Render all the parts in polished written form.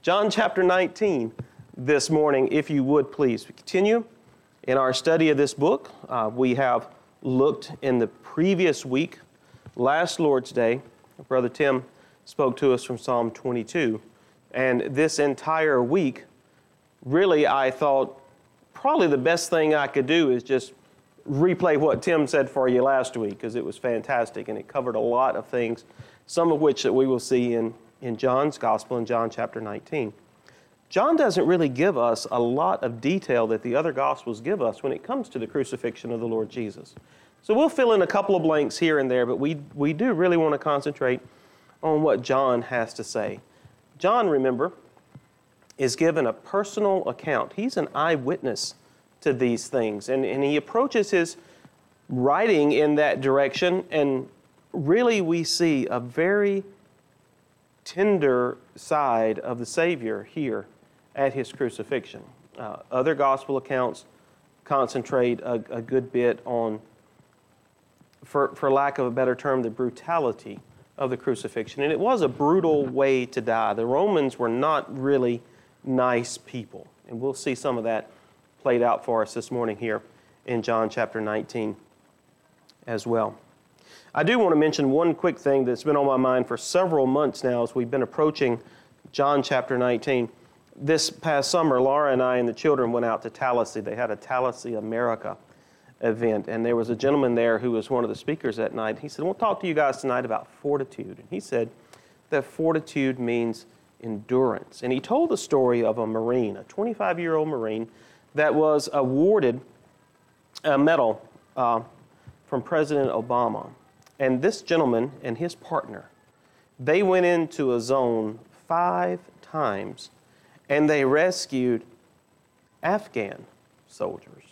John chapter 19 this morning, if you would please. We continue in our study of this book. We have looked in the previous week, last Lord's Day. Brother Tim spoke to us from Psalm 22. And this entire week, really, I thought probably the best thing I could do is just replay what Tim said for you last week, because it was fantastic and it covered a lot of things, some of which that we will see in John's Gospel in John chapter 19. John doesn't really give us a lot of detail that the other Gospels give us when it comes to the crucifixion of the Lord Jesus. So we'll fill in a couple of blanks here and there, but we do really want to concentrate on what John has to say. John, remember, is given a personal account. He's an eyewitness to these things, and he approaches his writing in that direction, and really we see a very tender side of the Savior here at his crucifixion. Other gospel accounts concentrate a good bit on, for lack of a better term, the brutality of the crucifixion. And it was a brutal way to die. The Romans were not really nice people. And we'll see some of that played out for us this morning here in John chapter 19 as well. I do want to mention one quick thing that's been on my mind for several months now as we've been approaching John chapter 19. This past summer, Laura and I and the children went out to Tallahassee. They had a Tallahassee America event, and there was a gentleman there who was one of the speakers that night. He said, "We'll talk to you guys tonight about fortitude." And he said that fortitude means endurance. And he told the story of a Marine, a 25-year-old Marine, that was awarded a medal from President Obama. And this gentleman and his partner, they went into a zone 5 times, and they rescued Afghan soldiers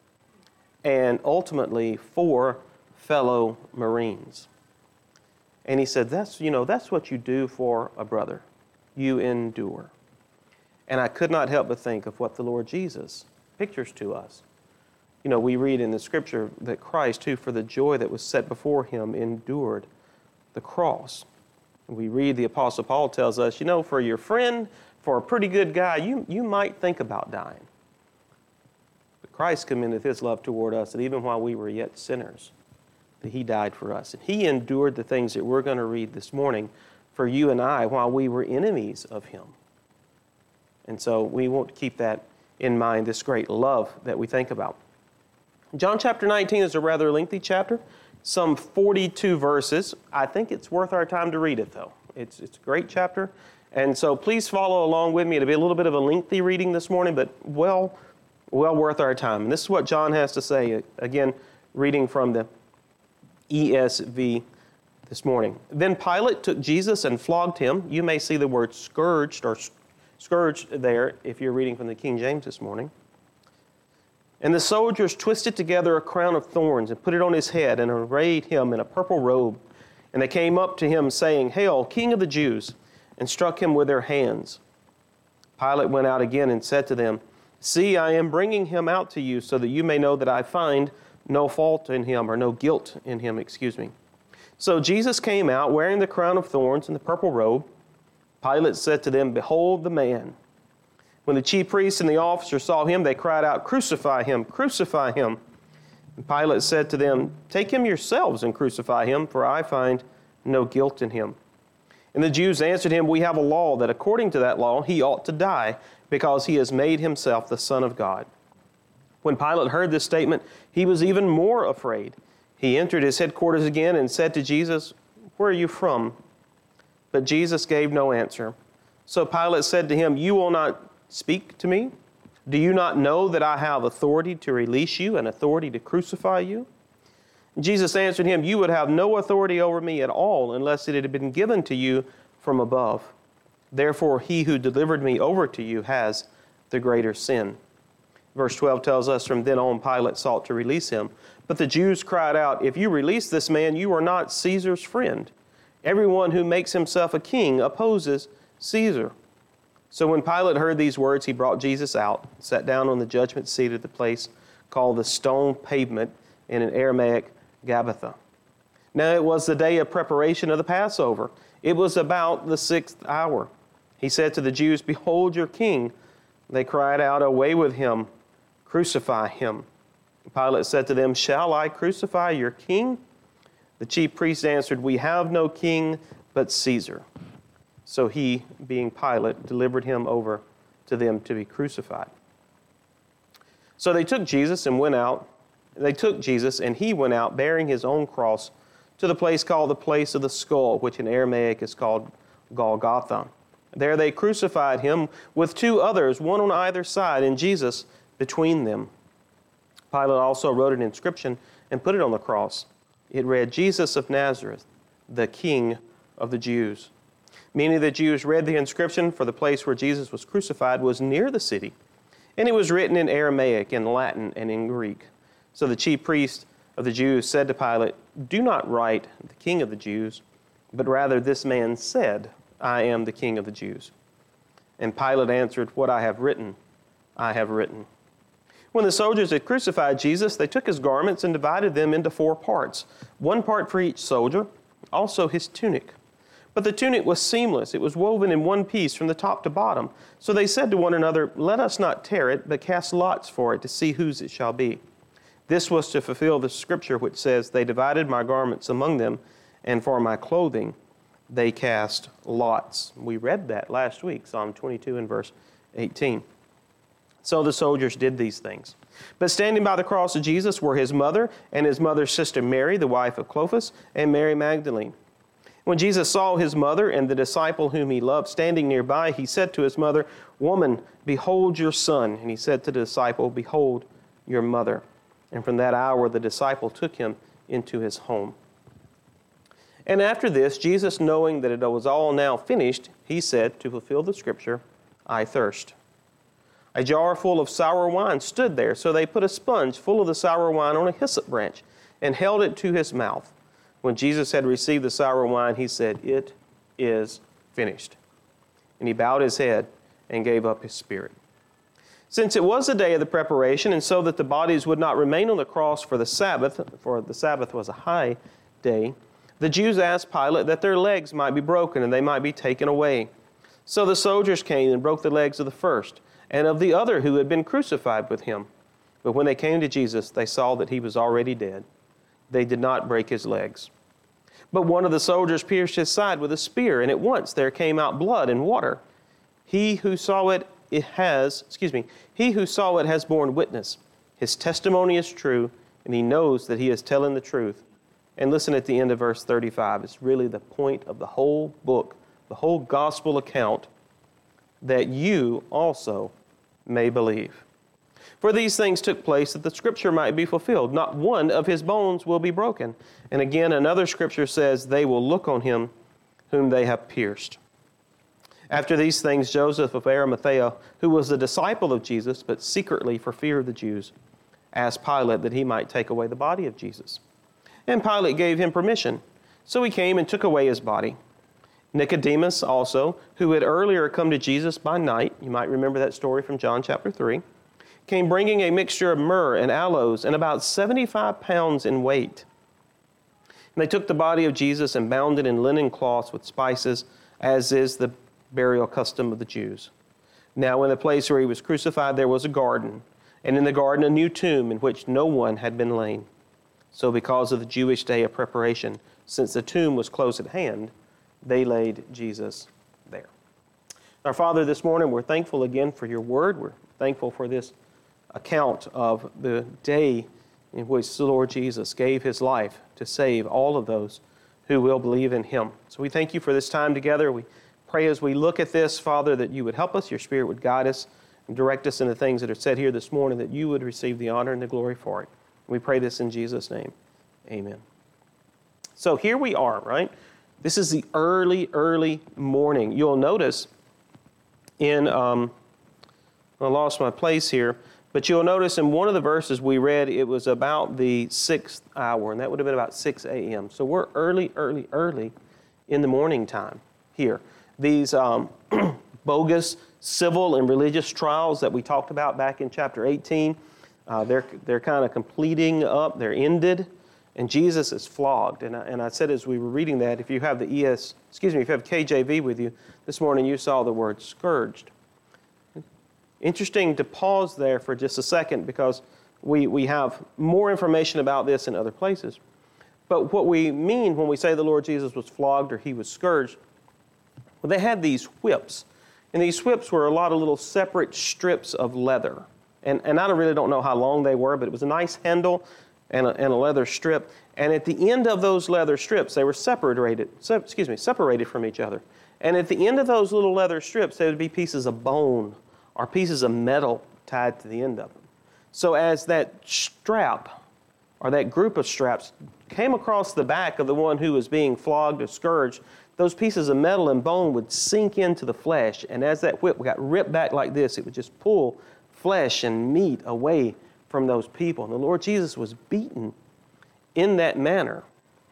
and ultimately 4 fellow Marines. And he said, that's what you do for a brother. You endure. And I could not help but think of what the Lord Jesus pictures to us. You know, we read in the Scripture that Christ, who for the joy that was set before him, endured the cross. We read the Apostle Paul tells us, for your friend, for a pretty good guy, you might think about dying. But Christ commendeth his love toward us, that even while we were yet sinners, that he died for us. And he endured the things that we're going to read this morning for you and I while we were enemies of him. And so we want to keep that in mind, this great love that we think about. John chapter 19 is a rather lengthy chapter, some 42 verses. I think it's worth our time to read it, though. It's a great chapter. And so please follow along with me. It'll be a little bit of a lengthy reading this morning, but well worth our time. And this is what John has to say, again, reading from the ESV this morning. Then Pilate took Jesus and flogged him. You may see the word scourged or scourged there if you're reading from the King James this morning. And the soldiers twisted together a crown of thorns and put it on his head and arrayed him in a purple robe. And they came up to him saying, "Hail, King of the Jews," and struck him with their hands. Pilate went out again and said to them, "See, I am bringing him out to you so that you may know that I find no fault in him," or no guilt in him, So Jesus came out wearing the crown of thorns and the purple robe. Pilate said to them, "Behold the man." When the chief priests and the officers saw him, they cried out, "Crucify him, crucify him." And Pilate said to them, "Take him yourselves and crucify him, for I find no guilt in him." And the Jews answered him, "We have a law that according to that law he ought to die, because he has made himself the Son of God." When Pilate heard this statement, he was even more afraid. He entered his headquarters again and said to Jesus, "Where are you from?" But Jesus gave no answer. So Pilate said to him, "You will not speak to me? Do you not know that I have authority to release you and authority to crucify you?" And Jesus answered him, "You would have no authority over me at all unless it had been given to you from above. Therefore, he who delivered me over to you has the greater sin." Verse 12 tells us, from then on Pilate sought to release him. But the Jews cried out, "If you release this man, you are not Caesar's friend. Everyone who makes himself a king opposes Caesar." So when Pilate heard these words, he brought Jesus out, sat down on the judgment seat at the place called the Stone Pavement, in an Aramaic Gabbatha. Now it was the day of preparation of the Passover. It was about the 6th hour. He said to the Jews, "Behold your king." They cried out, "Away with him, crucify him." Pilate said to them, "Shall I crucify your king?" The chief priests answered, "We have no king but Caesar." So he, being Pilate, delivered him over to them to be crucified. So they took Jesus and went out. They took Jesus, and he went out bearing his own cross to the place called the place of the skull, which in Aramaic is called Golgotha. There they crucified him with two others, one on either side, and Jesus between them. Pilate also wrote an inscription and put it on the cross. It read, "Jesus of Nazareth, the King of the Jews." Many of the Jews read the inscription, for the place where Jesus was crucified was near the city, and it was written in Aramaic, in Latin, and in Greek. So the chief priest of the Jews said to Pilate, "Do not write the King of the Jews, but rather this man said, 'I am the King of the Jews.'" And Pilate answered, "What I have written, I have written." When the soldiers had crucified Jesus, they took his garments and divided them into 4 parts, one part for each soldier, also his tunic. But the tunic was seamless. It was woven in one piece from the top to bottom. So they said to one another, "Let us not tear it, but cast lots for it to see whose it shall be." This was to fulfill the scripture which says, "They divided my garments among them, and for my clothing they cast lots." We read that last week, Psalm 22 and verse 18. So the soldiers did these things. But standing by the cross of Jesus were his mother and his mother's sister Mary, the wife of Clopas, and Mary Magdalene. When Jesus saw his mother and the disciple whom he loved standing nearby, he said to his mother, "Woman, behold your son." And he said to the disciple, "Behold your mother." And from that hour the disciple took him into his home. And after this, Jesus, knowing that it was all now finished, he said, to fulfill the scripture, "I thirst." A jar full of sour wine stood there, so they put a sponge full of the sour wine on a hyssop branch and held it to his mouth. When Jesus had received the sour wine, he said, "It is finished." And he bowed his head and gave up his spirit. Since it was the day of the preparation, and so that the bodies would not remain on the cross for the Sabbath was a high day, the Jews asked Pilate that their legs might be broken and they might be taken away. So the soldiers came and broke the legs of the first and of the other who had been crucified with him. But when they came to Jesus, they saw that he was already dead. They did not break his legs. But one of the soldiers pierced his side with a spear, and at once there came out blood and water. He who saw it has borne witness. His testimony is true, and he knows that he is telling the truth. And listen at the end of verse 35. It's really the point of the whole book, the whole gospel account, that you also may believe. For these things took place that the scripture might be fulfilled. Not one of his bones will be broken. And again, another scripture says, they will look on him whom they have pierced. After these things, Joseph of Arimathea, who was a disciple of Jesus, but secretly for fear of the Jews, asked Pilate that he might take away the body of Jesus. And Pilate gave him permission. So he came and took away his body. Nicodemus also, who had earlier come to Jesus by night, you might remember that story from John chapter 3, came bringing a mixture of myrrh and aloes and about 75 pounds in weight. And they took the body of Jesus and bound it in linen cloths with spices, as is the burial custom of the Jews. Now in the place where he was crucified there was a garden, and in the garden a new tomb in which no one had been laid. So because of the Jewish day of preparation, since the tomb was close at hand, they laid Jesus there. Our Father, this morning we're thankful again for your word. We're thankful for this account of the day in which the Lord Jesus gave his life to save all of those who will believe in him. So we thank you for this time together. We pray as we look at this, Father, that you would help us, your Spirit would guide us and direct us in the things that are said here this morning, that you would receive the honor and the glory for it. We pray this in Jesus' name. Amen. So here we are, right? This is the early morning. You'll notice in, I lost my place here, but you'll notice in one of the verses we read, it was about the 6th hour, and that would have been about 6 a.m. So we're early in the morning time here. These bogus civil and religious trials that we talked about back in chapter 18, they're kind of completing up, they're ended. And Jesus is flogged. And I said as we were reading that, if you have if you have KJV with you, this morning you saw the word scourged. Interesting to pause there for just a second because we have more information about this in other places. But what we mean when we say the Lord Jesus was flogged or he was scourged, well, they had these whips. And these whips were a lot of little separate strips of leather. And I really don't know how long they were, but it was a nice handle and a leather strip. And at the end of those leather strips, they were separated from each other. And at the end of those little leather strips, there would be pieces of bone or pieces of metal tied to the end of them. So as that strap or that group of straps came across the back of the one who was being flogged or scourged, those pieces of metal and bone would sink into the flesh. And as that whip got ripped back like this, it would just pull flesh and meat away from those people. And the Lord Jesus was beaten in that manner.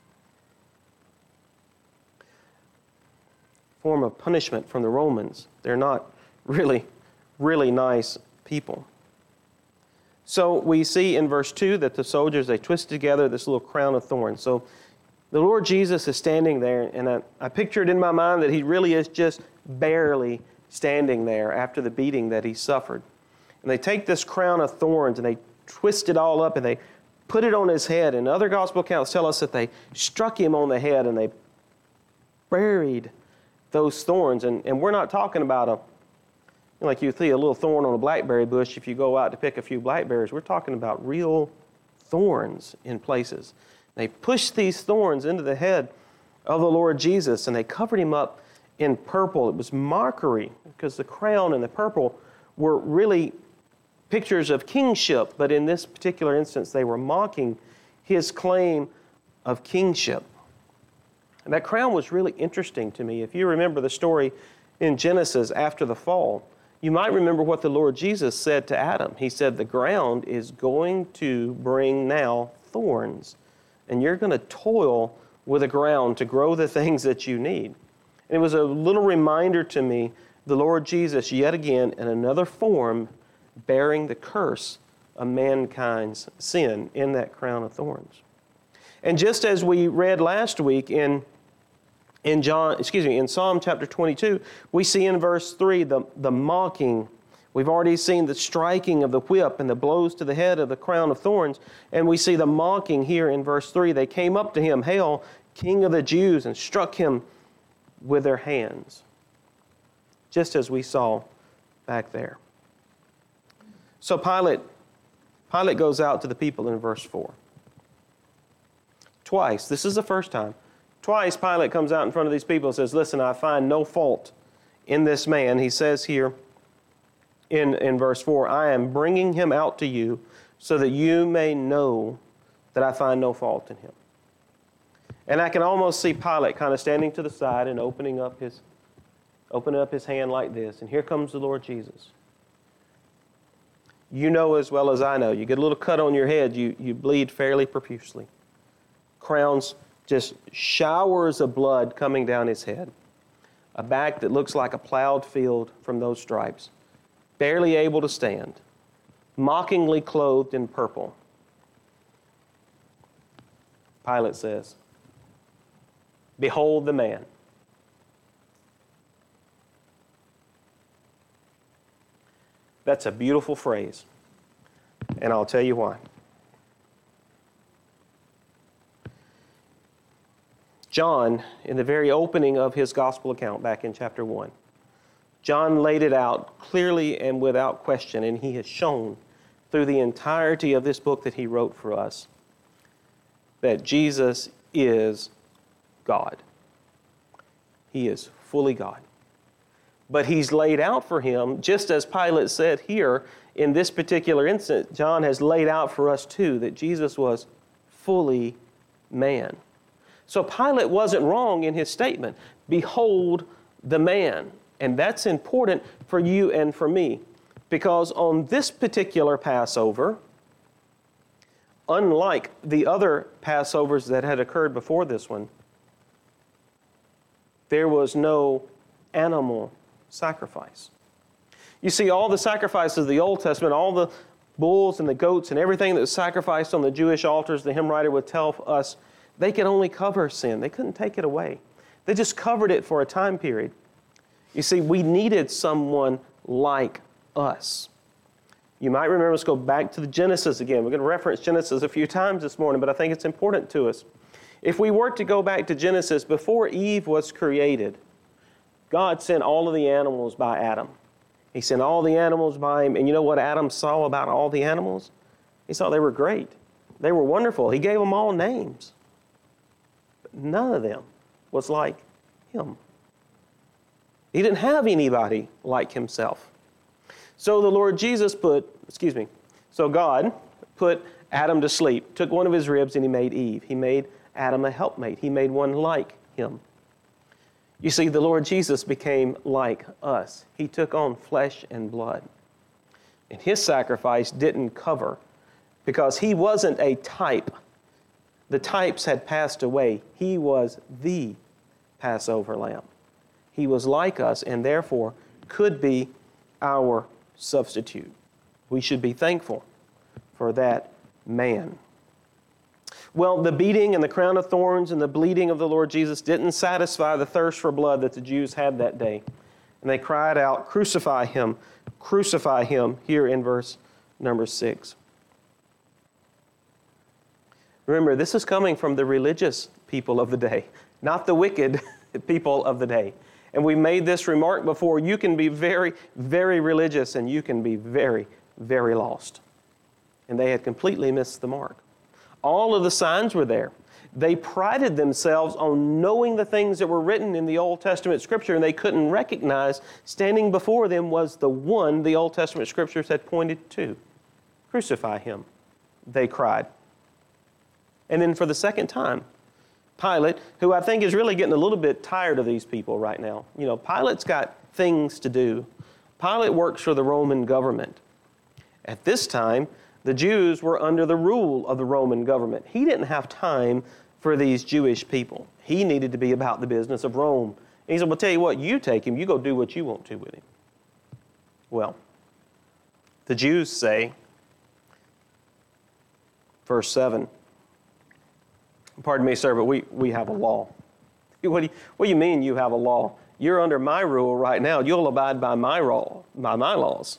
Form of punishment from the Romans. They're not really nice people. So we see in verse 2 that the soldiers, they twist together this little crown of thorns. So the Lord Jesus is standing there, and I pictured in my mind that he really is just barely standing there after the beating that he suffered. And they take this crown of thorns and they twist it all up and they put it on his head. And other gospel accounts tell us that they struck him on the head and they buried those thorns. And we're not talking about like you see a little thorn on a blackberry bush if you go out to pick a few blackberries. We're talking about real thorns in places. They pushed these thorns into the head of the Lord Jesus and they covered him up in purple. It was mockery because the crown and the purple were really pictures of kingship, but in this particular instance, they were mocking his claim of kingship. And that crown was really interesting to me. If you remember the story in Genesis after the fall, you might remember what the Lord Jesus said to Adam. He said, the ground is going to bring now thorns, and you're going to toil with the ground to grow the things that you need. And it was a little reminder to me, the Lord Jesus, yet again, in another form, bearing the curse of mankind's sin in that crown of thorns. And just as we read last week in Psalm chapter 22, we see in verse 3 the mocking. We've already seen the striking of the whip and the blows to the head of the crown of thorns, and we see the mocking here in verse 3. They came up to him, "Hail, King of the Jews," and struck him with their hands, just as we saw back there. So Pilate goes out to the people in verse 4. Twice, this is the first time, twice Pilate comes out in front of these people and says, listen, I find no fault in this man. He says here in verse 4, I am bringing him out to you so that you may know that I find no fault in him. And I can almost see Pilate kind of standing to the side and opening up his hand like this. And here comes the Lord Jesus. You know as well as I know. You get a little cut on your head, you bleed fairly profusely. Crowns, just showers of blood coming down his head. A back that looks like a plowed field from those stripes. Barely able to stand. Mockingly clothed in purple. Pilate says, behold the man. That's a beautiful phrase, and I'll tell you why. John, in the very opening of his gospel account back in chapter 1, John laid it out clearly and without question, and he has shown through the entirety of this book that he wrote for us that Jesus is God. He is fully God. But he's laid out for him, just as Pilate said here, in this particular instance, John has laid out for us too, that Jesus was fully man. So Pilate wasn't wrong in his statement, behold the man. And that's important for you and for me, because on this particular Passover, unlike the other Passovers that had occurred before this one, there was no animal sacrifice. You see, all the sacrifices of the Old Testament, all the bulls and the goats and everything that was sacrificed on the Jewish altars, the hymn writer would tell us, they could only cover sin. They couldn't take it away. They just covered it for a time period. You see, we needed someone like us. You might remember, let's go back to the Genesis again. We're going to reference Genesis a few times this morning, but I think it's important to us. If we were to go back to Genesis, before Eve was created, God sent all of the animals by Adam. He sent all the animals by him, and you know what Adam saw about all the animals? He saw they were great. They were wonderful. He gave them all names. But none of them was like him. He didn't have anybody like himself. So God put Adam to sleep, took one of his ribs, and he made Eve. He made Adam a helpmate. He made one like him. You see, the Lord Jesus became like us. He took on flesh and blood. And his sacrifice didn't cover because he wasn't a type. The types had passed away. He was the Passover lamb. He was like us and therefore could be our substitute. We should be thankful for that man. Well, the beating and the crown of thorns and the bleeding of the Lord Jesus didn't satisfy the thirst for blood that the Jews had that day. And they cried out, crucify him, here in verse number 6. Remember, this is coming from the religious people of the day, not the wicked people of the day. And we made this remark before, you can be very, very religious and you can be very, very lost. And they had completely missed the mark. All of the signs were there. They prided themselves on knowing the things that were written in the Old Testament Scripture, and they couldn't recognize standing before them was the one the Old Testament Scriptures had pointed to. Crucify him, they cried. And then for the second time, Pilate, who I think is really getting a little bit tired of these people right now. You know, Pilate's got things to do. Pilate works for the Roman government. At this time, the Jews were under the rule of the Roman government. He didn't have time for these Jewish people. He needed to be about the business of Rome. And he said, well, tell you what, you take him, you go do what you want to with him. Well, the Jews say, verse 7, pardon me, sir, but we have a law. What do you mean you have a law? You're under my rule right now. You'll abide by my laws.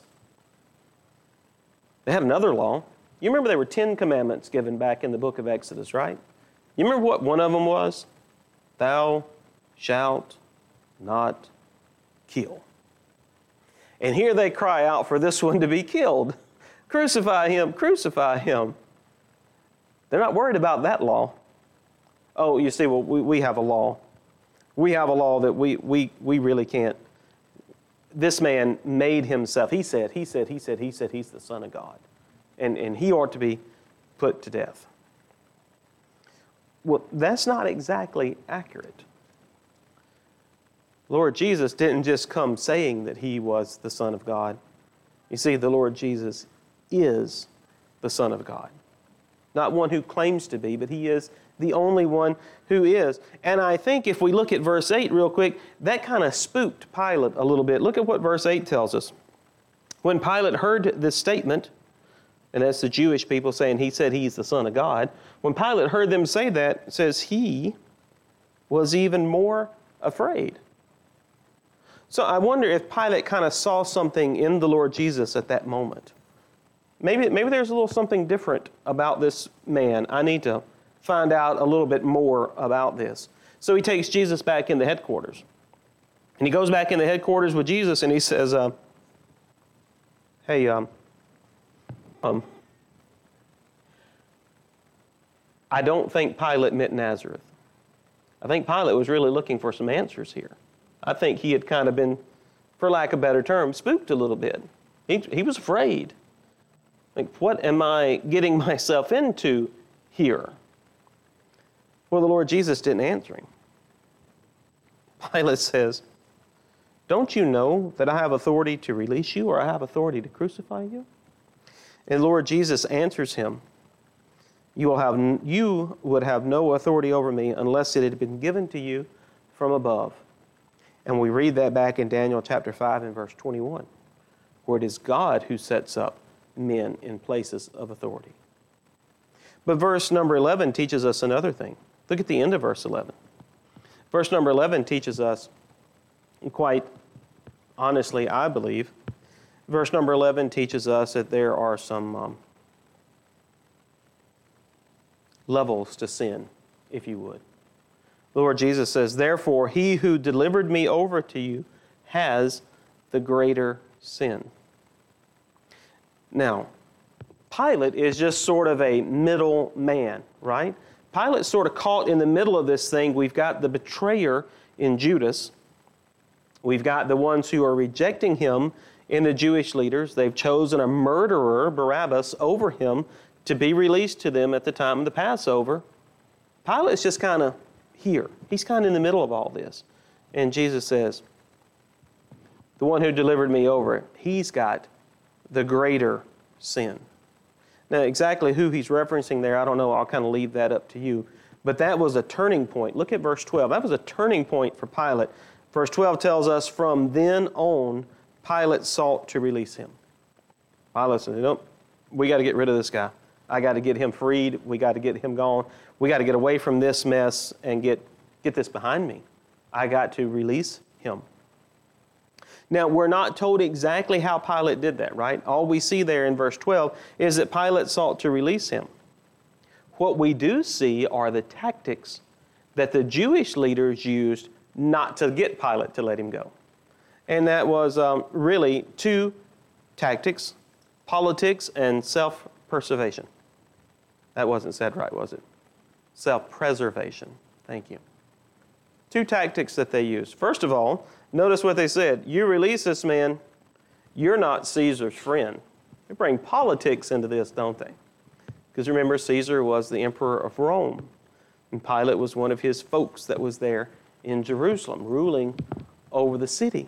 They had another law. You remember there were 10 commandments given back in the book of Exodus, right? You remember what one of them was? Thou shalt not kill. And here they cry out for this one to be killed. Crucify him, crucify him. They're not worried about that law. Oh, you see, well, we have a law. We have a law that we really can't. This man made himself. He said he's the Son of God. And he ought to be put to death. Well, that's not exactly accurate. Lord Jesus didn't just come saying that he was the Son of God. You see, the Lord Jesus is the Son of God. Not one who claims to be, but he is the only one who is. And I think if we look at verse 8 real quick, that kind of spooked Pilate a little bit. Look at what verse 8 tells us. When Pilate heard this statement, and that's the Jewish people saying he said he's the Son of God, when Pilate heard them say that, it says he was even more afraid. So I wonder if Pilate kind of saw something in the Lord Jesus at that moment. Maybe there's a little something different about this man. I need to find out a little bit more about this. So he takes Jesus back in the headquarters. And he goes back in the headquarters with Jesus and he says, hey, I don't think Pilate meant Nazareth. I think Pilate was really looking for some answers here. I think he had kind of been, for lack of a better term, spooked a little bit. He was afraid. Like, what am I getting myself into here? Well, the Lord Jesus didn't answer him. Pilate says, don't you know that I have authority to release you or I have authority to crucify you? And Lord Jesus answers him, you would have no authority over me unless it had been given to you from above. And we read that back in Daniel chapter 5 and verse 21, where it is God who sets up men in places of authority. But verse number 11 teaches us another thing. Look at the end of verse 11. Verse number 11 teaches us, quite honestly, I believe, verse number 11 teaches us that there are some levels to sin, if you would. The Lord Jesus says, therefore, he who delivered me over to you has the greater sin. Now, Pilate is just sort of a middle man, right? Pilate's sort of caught in the middle of this thing. We've got the betrayer in Judas. We've got the ones who are rejecting him in the Jewish leaders. They've chosen a murderer, Barabbas, over him to be released to them at the time of the Passover. Pilate's just kind of here. He's kind of in the middle of all this. And Jesus says, the one who delivered me over, he's got the greater sin. Now, exactly who he's referencing there, I don't know. I'll kind of leave that up to you. But that was a turning point. Look at verse 12. That was a turning point for Pilate. Verse 12 tells us, from then on, Pilate sought to release him. Pilate said, nope, we got to get rid of this guy. I got to get him freed. We got to get him gone. We got to get away from this mess and get this behind me. I got to release him. Now, we're not told exactly how Pilate did that, right? All we see there in verse 12 is that Pilate sought to release him. What we do see are the tactics that the Jewish leaders used not to get Pilate to let him go. And that was really two tactics, politics and self-preservation. That wasn't said right, was it? Self-preservation. Thank you. Two tactics that they used. First of all, notice what they said. You release this man, you're not Caesar's friend. They bring politics into this, don't they? Because remember, Caesar was the emperor of Rome. And Pilate was one of his folks that was there in Jerusalem, ruling over the city.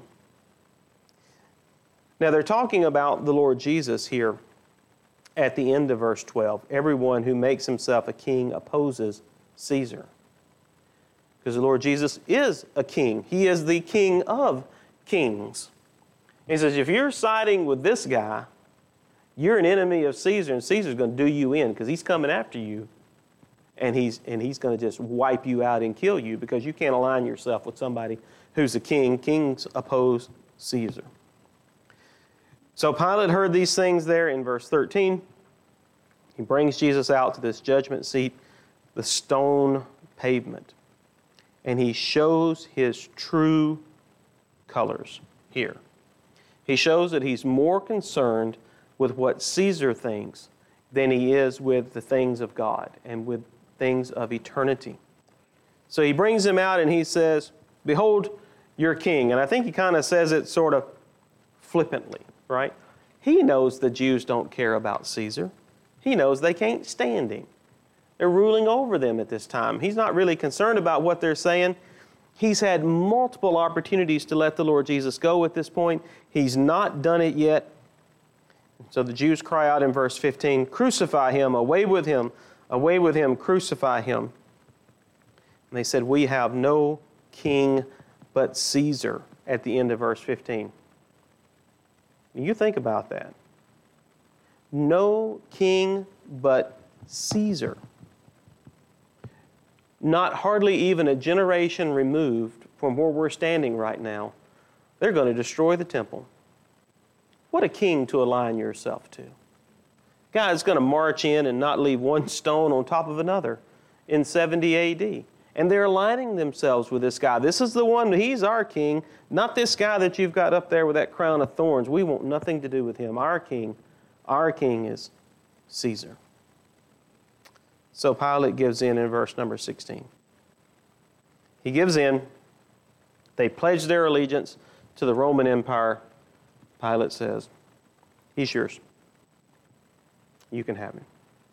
Now, they're talking about the Lord Jesus here at the end of verse 12. Everyone who makes himself a king opposes Caesar. Because the Lord Jesus is a king. He is the King of kings. He says, if you're siding with this guy, you're an enemy of Caesar, and Caesar's going to do you in because he's coming after you, and he's going to just wipe you out and kill you because you can't align yourself with somebody who's a king. Kings oppose Caesar. So Pilate heard these things there in verse 13. He brings Jesus out to this judgment seat, the stone pavement. And he shows his true colors here. He shows that he's more concerned with what Caesar thinks than he is with the things of God and with things of eternity. So he brings him out and he says, behold your king. And I think he kind of says it sort of flippantly, right? He knows the Jews don't care about Caesar. He knows they can't stand him. They're ruling over them at this time. He's not really concerned about what they're saying. He's had multiple opportunities to let the Lord Jesus go at this point. He's not done it yet. So the Jews cry out in verse 15, crucify him, away with him, crucify him. And they said, we have no king but Caesar at the end of verse 15. You think about that. No king but Caesar. Not hardly even a generation removed from where we're standing right now, they're going to destroy the temple. What a king to align yourself to. God's going to march in and not leave one stone on top of another in 70 A.D. And they're aligning themselves with this guy. This is the one, he's our king, not this guy that you've got up there with that crown of thorns. We want nothing to do with him. Our king is Caesar. So Pilate gives in verse number 16. He gives in. They pledge their allegiance to the Roman Empire. Pilate says, he's yours. You can have him.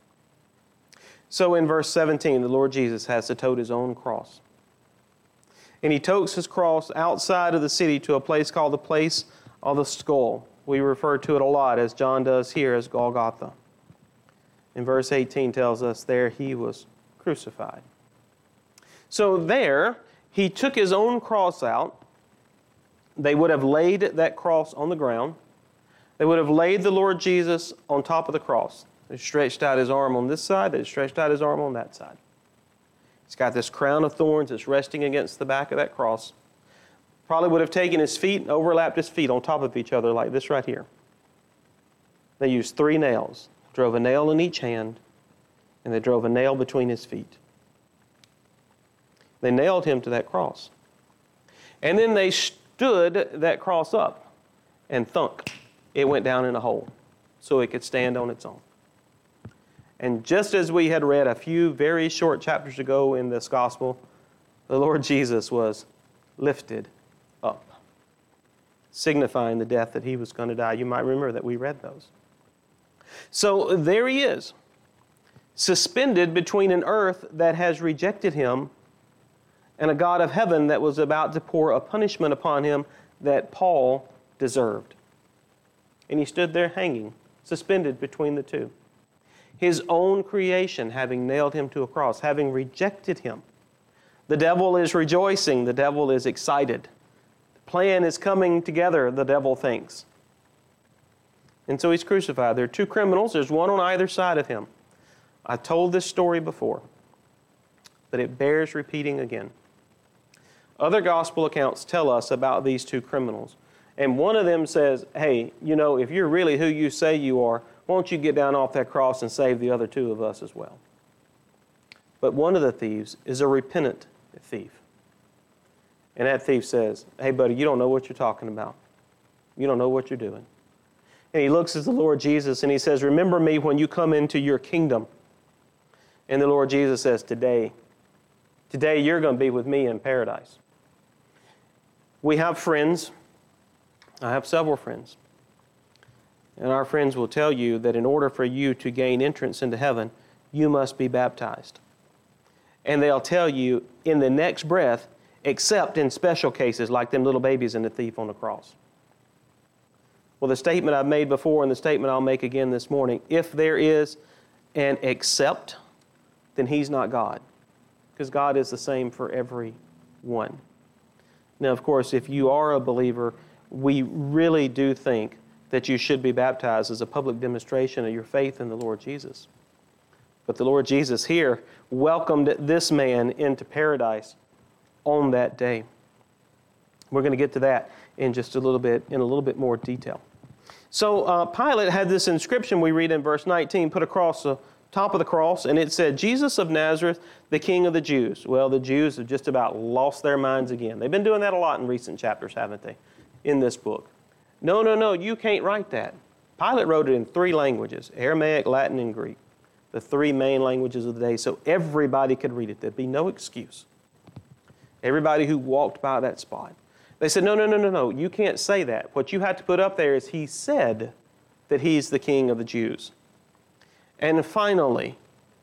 So in verse 17, the Lord Jesus has to tote his own cross. And he totes his cross outside of the city to a place called the place of the skull. We refer to it a lot, as John does here, as Golgotha. And verse 18 tells us there he was crucified. So there, he took his own cross out. They would have laid that cross on the ground. They would have laid the Lord Jesus on top of the cross. They stretched out his arm on this side. They stretched out his arm on that side. He's got this crown of thorns that's resting against the back of that cross. Probably would have taken his feet and overlapped his feet on top of each other like this right here. They used 3 nails, drove a nail in each hand, and they drove a nail between his feet. They nailed him to that cross. And then they stood that cross up, and thunk, it went down in a hole so it could stand on its own. And just as we had read a few very short chapters ago in this gospel, the Lord Jesus was lifted up, signifying the death that he was going to die. You might remember that we read those. So there he is, suspended between an earth that has rejected him and a God of heaven that was about to pour a punishment upon him that Paul deserved. And he stood there hanging, suspended between the two. His own creation having nailed him to a cross, having rejected him. The devil is rejoicing. The devil is excited. The plan is coming together, the devil thinks. And so he's crucified. There are 2 criminals. There's one on either side of him. I told this story before, but it bears repeating again. Other gospel accounts tell us about these 2 criminals. And one of them says, hey, if you're really who you say you are, won't you get down off that cross and save the other 2 of us as well? But one of the thieves is a repentant thief. And that thief says, hey, buddy, you don't know what you're talking about. You don't know what you're doing. And he looks at the Lord Jesus and he says, remember me when you come into your kingdom. And the Lord Jesus says, today you're going to be with me in paradise. We have friends. I have several friends. And our friends will tell you that in order for you to gain entrance into heaven, you must be baptized. And they'll tell you in the next breath, except in special cases like them little babies and the thief on the cross. Well, the statement I've made before and the statement I'll make again this morning, if there is an except, then he's not God. Because God is the same for everyone. Now, of course, if you are a believer, we really do think that you should be baptized as a public demonstration of your faith in the Lord Jesus. But the Lord Jesus here welcomed this man into paradise on that day. We're going to get to that in just a little bit more detail. So Pilate had this inscription we read in verse 19 put across the top of the cross, and it said, Jesus of Nazareth, the King of the Jews. Well, the Jews have just about lost their minds again. They've been doing that a lot in recent chapters, haven't they, in this book? No, you can't write that. Pilate wrote it in 3 languages, Aramaic, Latin, and Greek, the 3 main languages of the day, so everybody could read it. There'd be no excuse. Everybody who walked by that spot. They said, no, you can't say that. What you have to put up there is he said that he's the King of the Jews. And finally,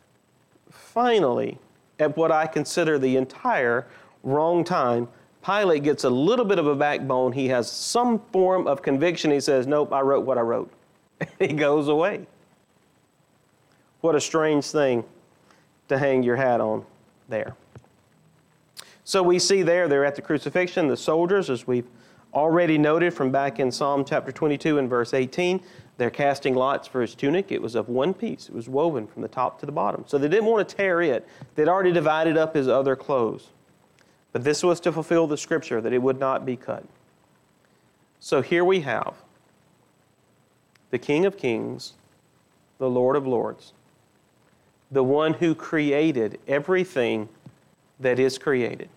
at what I consider the entire wrong time, Pilate gets a little bit of a backbone. He has some form of conviction. He says, nope, I wrote what I wrote. He goes away. What a strange thing to hang your hat on there. So we see they're at the crucifixion, the soldiers, as we've already noted from back in Psalm chapter 22 and verse 18, they're casting lots for his tunic. It was of one piece. It was woven from the top to the bottom. So they didn't want to tear it. They'd already divided up his other clothes. But this was to fulfill the scripture that it would not be cut. So here we have the King of Kings, the Lord of Lords, the one who created everything that is created,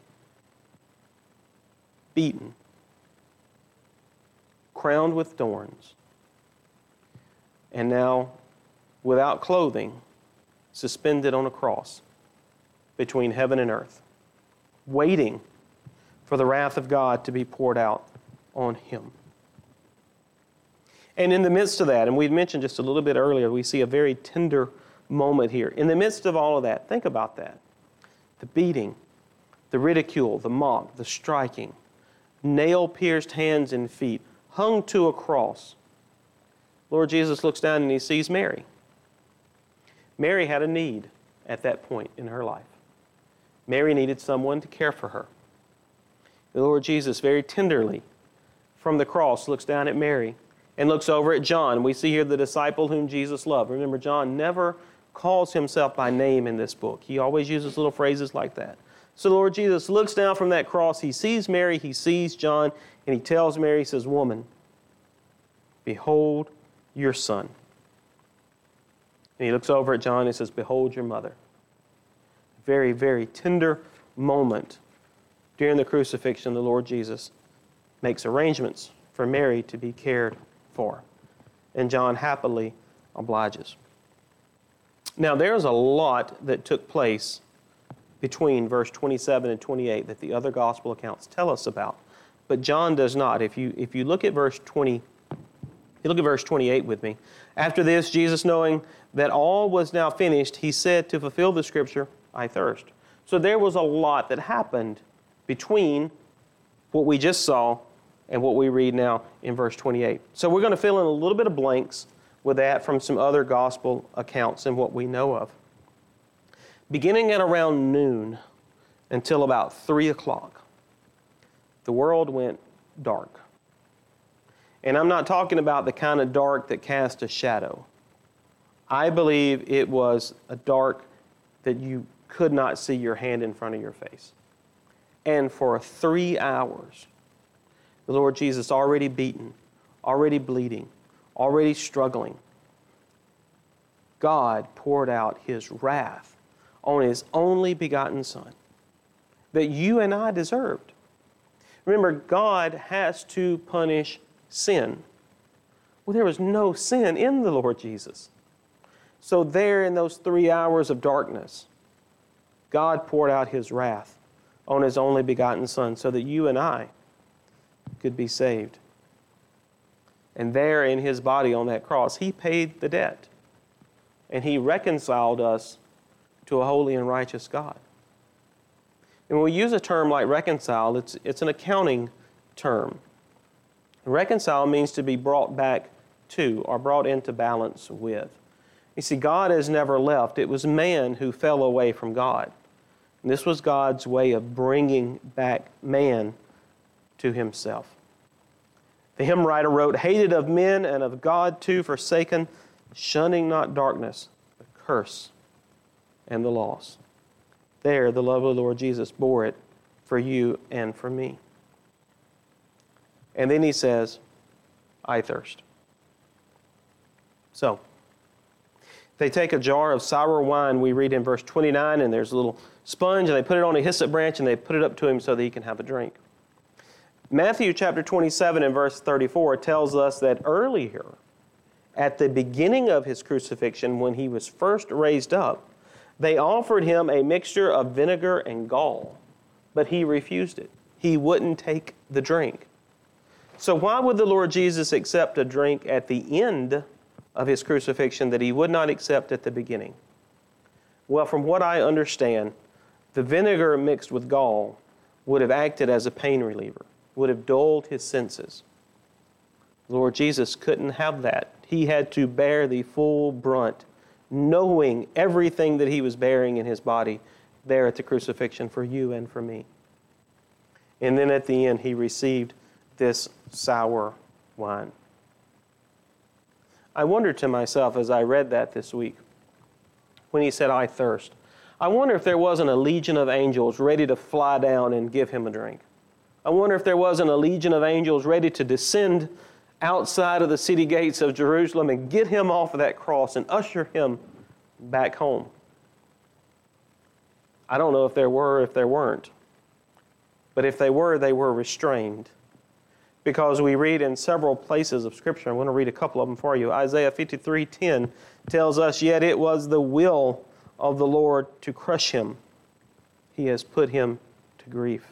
beaten, crowned with thorns, and now without clothing, suspended on a cross between heaven and earth, waiting for the wrath of God to be poured out on him. And in the midst of that, and we mentioned just a little bit earlier, we see a very tender moment here. In the midst of all of that, think about that. The beating, the ridicule, the mock, the striking, nail-pierced hands and feet, hung to a cross. Lord Jesus looks down and he sees Mary. Mary had a need at that point in her life. Mary needed someone to care for her. The Lord Jesus very tenderly from the cross looks down at Mary and looks over at John. We see here the disciple whom Jesus loved. Remember, John never calls himself by name in this book. He always uses little phrases like that. So the Lord Jesus looks down from that cross. He sees Mary, he sees John, and he tells Mary, he says, "Woman, behold your son." And he looks over at John and says, "Behold your mother." Very, very tender moment during the crucifixion. The Lord Jesus makes arrangements for Mary to be cared for. And John happily obliges. Now, there's a lot that took place between verse 27 and 28 that the other gospel accounts tell us about, but John does not. If you look at verse 20, you look at verse 28 with me. After this, Jesus, knowing that all was now finished, he said, to fulfill the scripture, "I thirst." So there was a lot that happened between what we just saw and what we read now in verse 28. So we're going to fill in a little bit of blanks with that from some other gospel accounts and what we know of. Beginning at around noon until about 3 o'clock, the world went dark. And I'm not talking about the kind of dark that cast a shadow. I believe it was a dark that you could not see your hand in front of your face. And for 3 hours, the Lord Jesus, already beaten, already bleeding, already struggling, God poured out His wrath on His only begotten Son that you and I deserved. Remember, God has to punish sin. Well, there was no sin in the Lord Jesus. So there in those 3 hours of darkness, God poured out His wrath on His only begotten Son so that you and I could be saved. And there in His body on that cross, He paid the debt. And He reconciled us to a holy and righteous God. And when we use a term like reconcile, it's an accounting term. Reconcile means to be brought back to or brought into balance with. You see, God has never left. It was man who fell away from God. And this was God's way of bringing back man to Himself. The hymn writer wrote, "Hated of men and of God too forsaken, shunning not darkness, the curse and the loss." There, the love of the Lord Jesus bore it for you and for me. And then He says, "I thirst." So, they take a jar of sour wine, we read in verse 29, and there's a little sponge, and they put it on a hyssop branch, and they put it up to Him so that He can have a drink. Matthew chapter 27 and verse 34 tells us that earlier, at the beginning of His crucifixion, when He was first raised up, they offered Him a mixture of vinegar and gall, but He refused it. He wouldn't take the drink. So why would the Lord Jesus accept a drink at the end of His crucifixion that He would not accept at the beginning? Well, from what I understand, the vinegar mixed with gall would have acted as a pain reliever, would have dulled His senses. The Lord Jesus couldn't have that. He had to bear the full brunt, knowing everything that He was bearing in His body there at the crucifixion for you and for me. And then at the end, He received this sour wine. I wondered to myself as I read that this week, when He said, "I thirst," I wonder if there wasn't a legion of angels ready to fly down and give Him a drink. I wonder if there wasn't a legion of angels ready to descend outside of the city gates of Jerusalem and get Him off of that cross and usher Him back home. I don't know if there were or if there weren't. But if they were restrained. Because we read in several places of Scripture, I'm going to read a couple of them for you. Isaiah 53:10 tells us, "Yet it was the will of the Lord to crush Him. He has put Him to grief."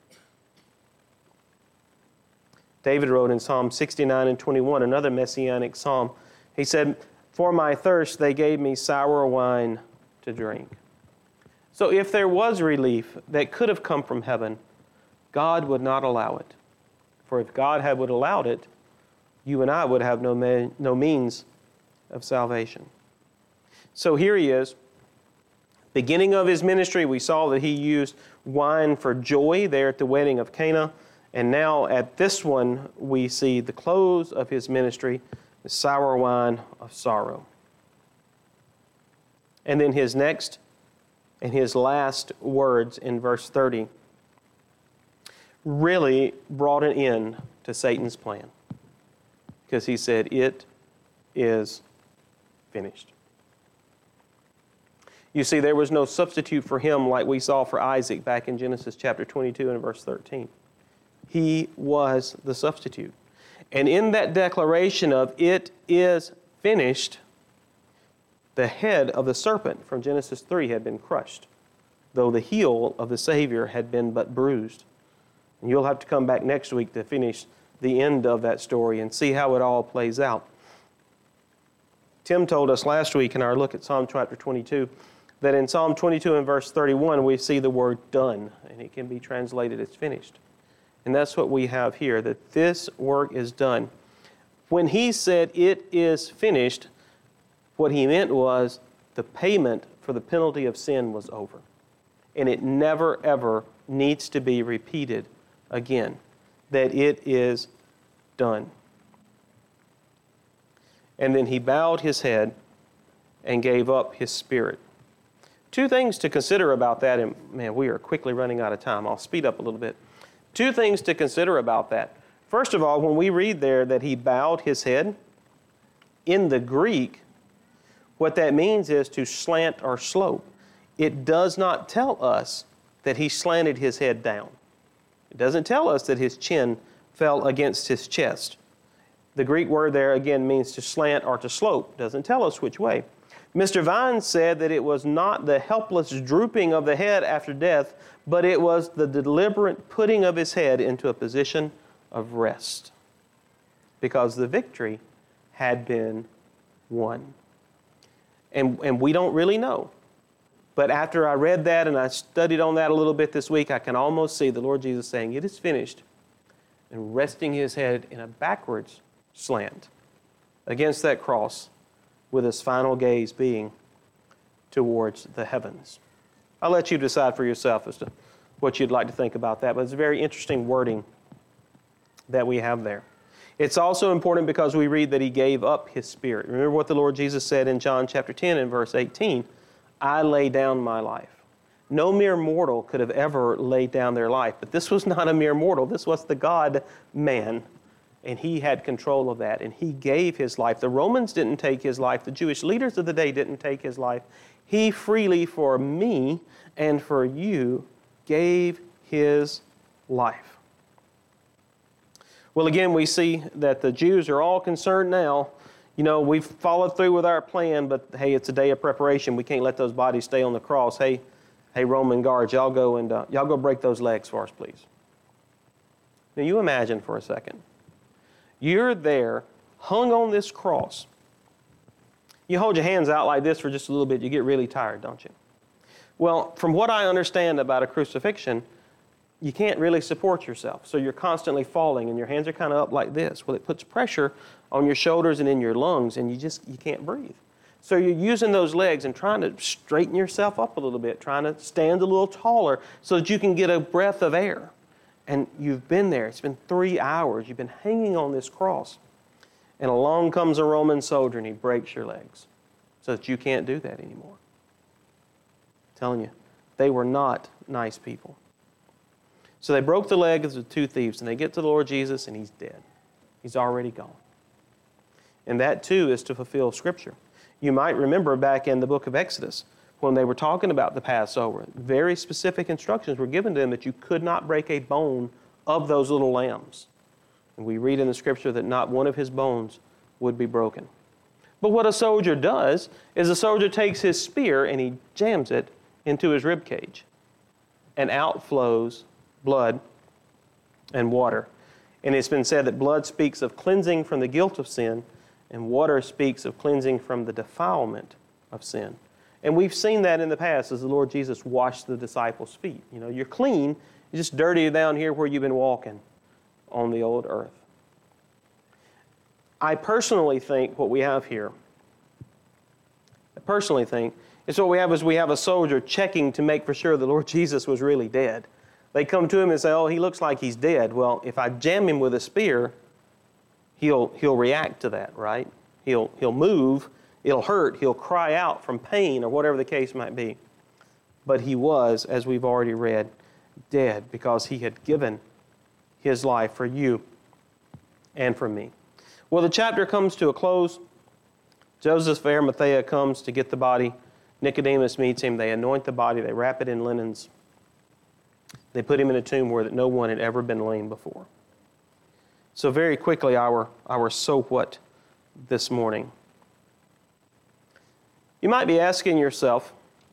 David wrote in Psalm 69 and 21, another messianic psalm, he said, "For my thirst they gave me sour wine to drink." So if there was relief that could have come from heaven, God would not allow it. For if God would allowed it, you and I would have no means of salvation. So here He is. Beginning of His ministry, we saw that He used wine for joy there at the wedding of Cana. And now at this one, we see the close of his ministry, the sour wine of sorrow. And then his next and his last words in verse 30 really brought an end to Satan's plan. Because he said, "It is finished." You see, there was no substitute for him like we saw for Isaac back in Genesis chapter 22 and verse 13. He was the substitute. And in that declaration of "it is finished," the head of the serpent from Genesis 3 had been crushed, though the heel of the Savior had been but bruised. And you'll have to come back next week to finish the end of that story and see how it all plays out. Tim told us last week in our look at Psalm chapter 22 that in Psalm 22 and verse 31 we see the word "done," and it can be translated as "finished." And that's what we have here, that this work is done. When he said "it is finished," what he meant was the payment for the penalty of sin was over. And it never, ever needs to be repeated again. That it is done. And then he bowed his head and gave up his spirit. Two things to consider about that, and man, we are quickly running out of time. I'll speed up a little bit. Two things to consider about that. First of all, when we read there that he bowed his head, in the Greek, what that means is to slant or slope. It does not tell us that he slanted his head down. It doesn't tell us that his chin fell against his chest. The Greek word there again means to slant or to slope. It doesn't tell us which way. Mr. Vine said that it was not the helpless drooping of the head after death, but it was the deliberate putting of his head into a position of rest, because the victory had been won. And we don't really know. But after I read that and I studied on that a little bit this week, I can almost see the Lord Jesus saying, "It is finished," and resting his head in a backwards slant against that cross, with his final gaze being towards the heavens. I'll let you decide for yourself as to what you'd like to think about that, but it's a very interesting wording that we have there. It's also important because we read that he gave up his spirit. Remember what the Lord Jesus said in John chapter 10 and verse 18, "I lay down my life." No mere mortal could have ever laid down their life, but this was not a mere mortal. This was the God-man, and he had control of that, and he gave his life. The Romans didn't take his life. The Jewish leaders of the day didn't take his life. He freely, for me and for you, gave his life. Well, again, we see that the Jews are all concerned now. You know, we've followed through with our plan, but hey, it's a day of preparation. We can't let those bodies stay on the cross. Hey, Roman guards, y'all go break those legs for us, please. Now, you imagine for a second. You're there, hung on this cross. You hold your hands out like this for just a little bit. You get really tired, don't you? Well, from what I understand about a crucifixion, you can't really support yourself. So you're constantly falling and your hands are kind of up like this. Well, it puts pressure on your shoulders and in your lungs, and you can't breathe. So you're using those legs and trying to straighten yourself up a little bit, trying to stand a little taller so that you can get a breath of air. And you've been there. It's been 3 hours. You've been hanging on this cross. And along comes a Roman soldier and he breaks your legs so that you can't do that anymore. I'm telling you, they were not nice people. So they broke the legs of the two thieves, and they get to the Lord Jesus, and he's dead. He's already gone. And that, too, is to fulfill Scripture. You might remember back in the book of Exodus, when they were talking about the Passover, very specific instructions were given to them that you could not break a bone of those little lambs. And we read in the Scripture that not one of his bones would be broken. But what a soldier does is a soldier takes his spear and he jams it into his rib cage, and out flows blood and water. And it's been said that blood speaks of cleansing from the guilt of sin, and water speaks of cleansing from the defilement of sin. And we've seen that in the past as the Lord Jesus washed the disciples' feet. You know, you're clean, you're just dirty down here where you've been walking on the old earth. I personally think what we have here, is we have a soldier checking to make for sure the Lord Jesus was really dead. They come to him and say, oh, he looks like he's dead. Well, if I jam him with a spear, he'll react to that, right? He'll move, it'll hurt, he'll cry out from pain or whatever the case might be. But he was, as we've already read, dead because he had given his life for you and for me. Well, the chapter comes to a close. Joseph of Arimathea comes to get the body. Nicodemus meets him. They anoint the body. They wrap it in linens. They put him in a tomb where no one had ever been laid before. So very quickly, our so what this morning. You might be asking yourself,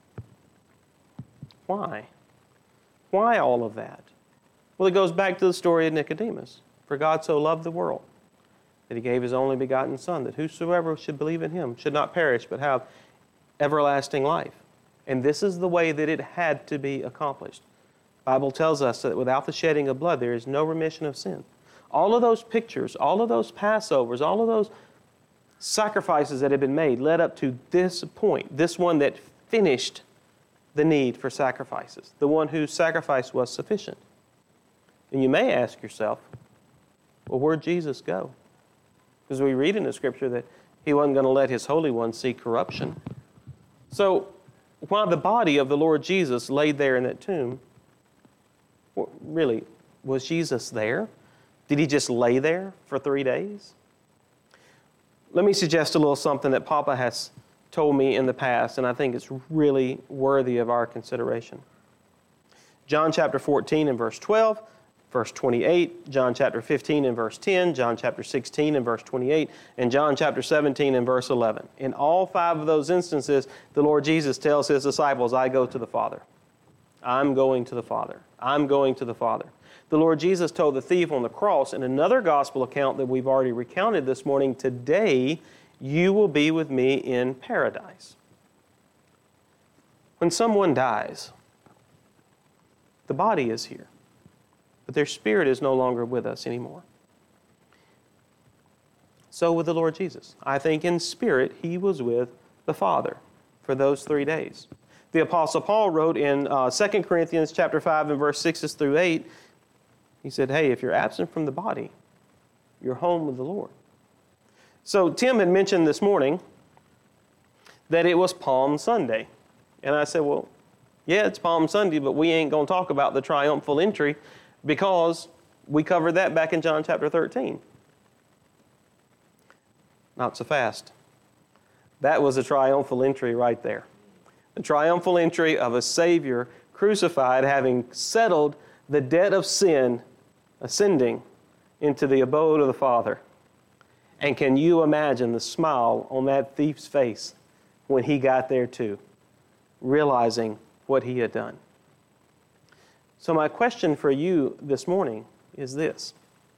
why? Why all of that? Well, it goes back to the story of Nicodemus. For God so loved the world that he gave his only begotten Son, that whosoever should believe in him should not perish but have everlasting life. And this is the way that it had to be accomplished. The Bible tells us that without the shedding of blood, there is no remission of sin. All of those pictures, all of those Passovers, all of those sacrifices that had been made led up to this point, this one that finished the need for sacrifices, the one whose sacrifice was sufficient. And you may ask yourself, well, where'd Jesus go? Because we read in the Scripture that he wasn't going to let his Holy One see corruption. So, while the body of the Lord Jesus laid there in that tomb, well, really, was Jesus there? Did he just lay there for 3 days? Let me suggest a little something that Papa has told me in the past, and I think it's really worthy of our consideration. John chapter 14 and verse 12, verse 28, John chapter 15 and verse 10, John chapter 16 and verse 28, and John chapter 17 and verse 11. In all 5 of those instances, the Lord Jesus tells his disciples, I go to the Father. I'm going to the Father. I'm going to the Father. The Lord Jesus told the thief on the cross in another gospel account that we've already recounted this morning, today you will be with me in paradise. When someone dies, the body is here, but their spirit is no longer with us anymore. So with the Lord Jesus. I think in spirit he was with the Father for those 3 days. The Apostle Paul wrote in 2 Corinthians chapter 5 and verse 6 through 8, he said, hey, if you're absent from the body, you're home with the Lord. So Tim had mentioned this morning that it was Palm Sunday. And I said, well, yeah, it's Palm Sunday, but we ain't going to talk about the triumphal entry because we covered that back in John chapter 13. Not so fast. That was a triumphal entry right there. The triumphal entry of a Savior crucified, having settled the debt of sin, ascending into the abode of the Father. And can you imagine the smile on that thief's face when he got there too, realizing what he had done? So my question for you this morning is this.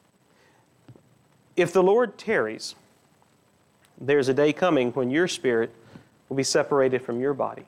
If the Lord tarries, there's a day coming when your spirit will be separated from your body.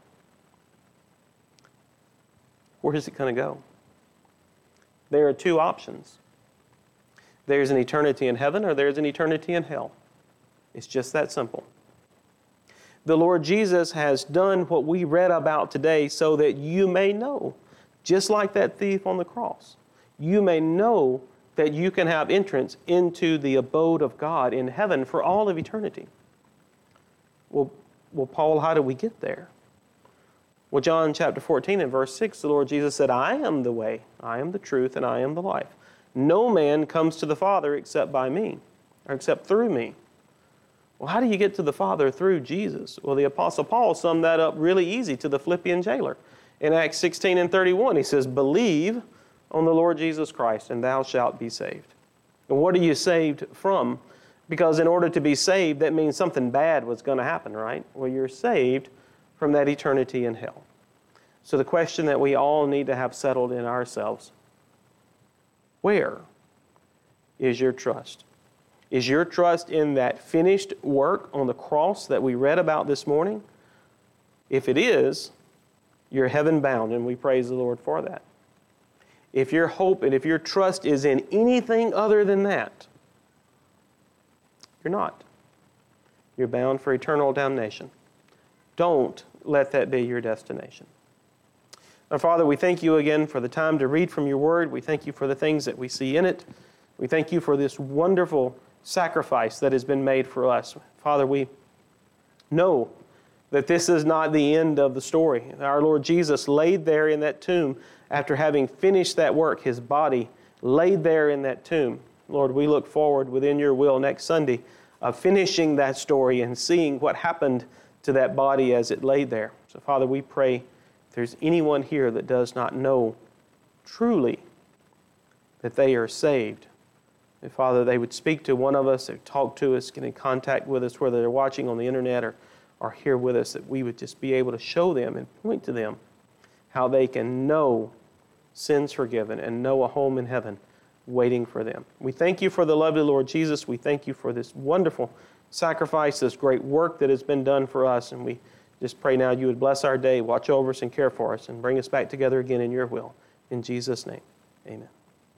Where is it going to go? There are 2 options. There's an eternity in heaven or there's an eternity in hell. It's just that simple. The Lord Jesus has done what we read about today so that you may know, just like that thief on the cross, you may know that you can have entrance into the abode of God in heaven for all of eternity. Well, Paul, how do we get there? Well, John chapter 14 and verse 6, the Lord Jesus said, I am the way, I am the truth, and I am the life. No man comes to the Father except by me, or except through me. Well, how do you get to the Father through Jesus? Well, the Apostle Paul summed that up really easy to the Philippian jailer. In Acts 16 and 31, he says, believe on the Lord Jesus Christ, and thou shalt be saved. And what are you saved from? Because in order to be saved, that means something bad was going to happen, right? Well, you're saved from that eternity in hell. So the question that we all need to have settled in ourselves, where is your trust? Is your trust in that finished work on the cross that we read about this morning? If it is, you're heaven bound, and we praise the Lord for that. If your hope and if your trust is in anything other than that, you're not. You're bound for eternal damnation. Don't let that be your destination. Our Father, we thank you again for the time to read from your word. We thank you for the things that we see in it. We thank you for this wonderful sacrifice that has been made for us. Father, we know that this is not the end of the story. Our Lord Jesus laid there in that tomb after having finished that work, his body laid there in that tomb. Lord, we look forward within your will next Sunday of finishing that story and seeing what happened to that body as it laid there. So, Father, we pray if there's anyone here that does not know truly that they are saved, that, Father, they would speak to one of us, or talk to us, get in contact with us, whether they're watching on the internet or here with us, that we would just be able to show them and point to them how they can know sins forgiven and know a home in heaven waiting for them. We thank you for the lovely Lord Jesus. We thank you for this wonderful sacrifice, this great work that has been done for us. And we just pray now you would bless our day, watch over us and care for us, and bring us back together again in your will. In Jesus' name, amen.